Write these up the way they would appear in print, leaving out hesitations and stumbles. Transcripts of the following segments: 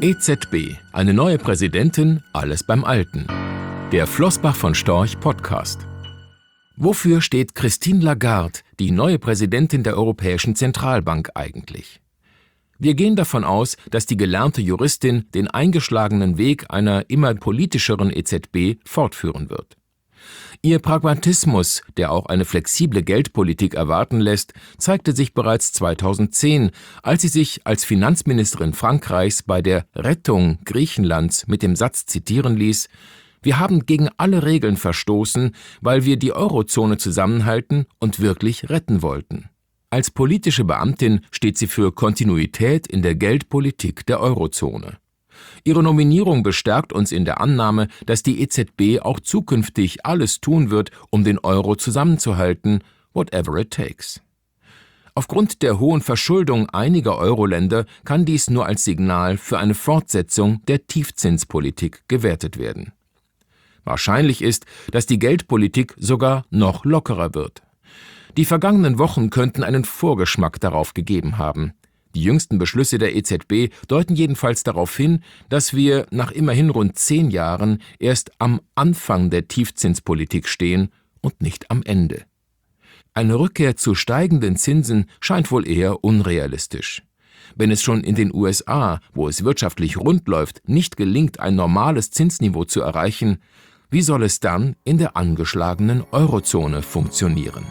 EZB, eine neue Präsidentin, alles beim Alten. Der Flossbach von Storch Podcast. Wofür steht Christine Lagarde, die neue Präsidentin der Europäischen Zentralbank, eigentlich? Wir gehen davon aus, dass die gelernte Juristin den eingeschlagenen Weg einer immer politischeren EZB fortführen wird. Ihr Pragmatismus, der auch eine flexible Geldpolitik erwarten lässt, zeigte sich bereits 2010, als sie sich als Finanzministerin Frankreichs bei der Rettung Griechenlands mit dem Satz zitieren ließ: „Wir haben gegen alle Regeln verstoßen, weil wir die Eurozone zusammenhalten und wirklich retten wollten." Als politische Beamtin steht sie für Kontinuität in der Geldpolitik der Eurozone. Ihre Nominierung bestärkt uns in der Annahme, dass die EZB auch zukünftig alles tun wird, um den Euro zusammenzuhalten, whatever it takes. Aufgrund der hohen Verschuldung einiger Euro-Länder kann dies nur als Signal für eine Fortsetzung der Tiefzinspolitik gewertet werden. Wahrscheinlich ist, dass die Geldpolitik sogar noch lockerer wird. Die vergangenen Wochen könnten einen Vorgeschmack darauf gegeben haben. Die jüngsten Beschlüsse der EZB deuten jedenfalls darauf hin, dass wir nach immerhin rund 10 Jahren erst am Anfang der Tiefzinspolitik stehen und nicht am Ende. Eine Rückkehr zu steigenden Zinsen scheint wohl eher unrealistisch. Wenn es schon in den USA, wo es wirtschaftlich rund läuft, nicht gelingt, ein normales Zinsniveau zu erreichen, wie soll es dann in der angeschlagenen Eurozone funktionieren?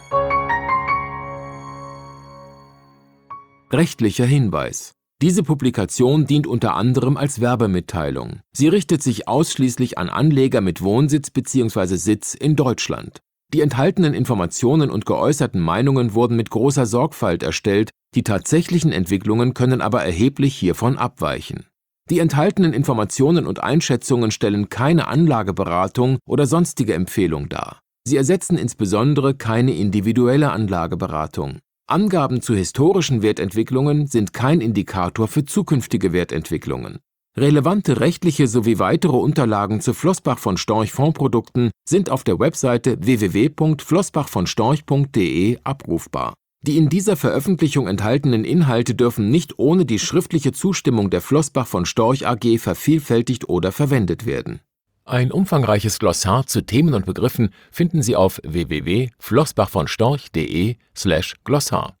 Rechtlicher Hinweis. Diese Publikation dient unter anderem als Werbemitteilung. Sie richtet sich ausschließlich an Anleger mit Wohnsitz bzw. Sitz in Deutschland. Die enthaltenen Informationen und geäußerten Meinungen wurden mit großer Sorgfalt erstellt, die tatsächlichen Entwicklungen können aber erheblich hiervon abweichen. Die enthaltenen Informationen und Einschätzungen stellen keine Anlageberatung oder sonstige Empfehlung dar. Sie ersetzen insbesondere keine individuelle Anlageberatung. Angaben zu historischen Wertentwicklungen sind kein Indikator für zukünftige Wertentwicklungen. Relevante rechtliche sowie weitere Unterlagen zu Flossbach von Storch Fondsprodukten sind auf der Webseite www.flossbachvonstorch.de abrufbar. Die in dieser Veröffentlichung enthaltenen Inhalte dürfen nicht ohne die schriftliche Zustimmung der Flossbach von Storch AG vervielfältigt oder verwendet werden. Ein umfangreiches Glossar zu Themen und Begriffen finden Sie auf www.flossbachvonstorch.de/Glossar.